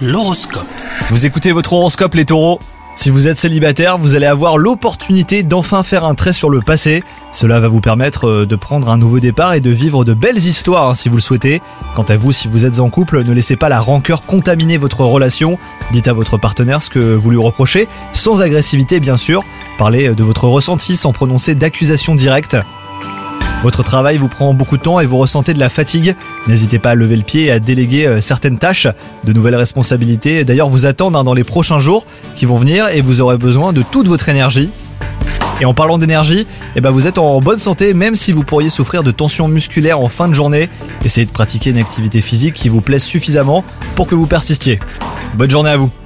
L'horoscope. Vous écoutez votre horoscope les taureaux ? Si vous êtes célibataire, vous allez avoir l'opportunité d'enfin faire un trait sur le passé. Cela va vous permettre de prendre un nouveau départ et de vivre de belles histoires si vous le souhaitez. Quant à vous, si vous êtes en couple, ne laissez pas la rancœur contaminer votre relation. Dites à votre partenaire ce que vous lui reprochez, sans agressivité bien sûr. Parlez de votre ressenti sans prononcer d'accusations directes. Votre travail vous prend beaucoup de temps et vous ressentez de la fatigue. N'hésitez pas à lever le pied et à déléguer certaines tâches. De nouvelles responsabilités d'ailleurs vous attendent dans les prochains jours qui vont venir et vous aurez besoin de toute votre énergie. Et en parlant d'énergie, vous êtes en bonne santé même si vous pourriez souffrir de tensions musculaires en fin de journée. Essayez de pratiquer une activité physique qui vous plaise suffisamment pour que vous persistiez. Bonne journée à vous.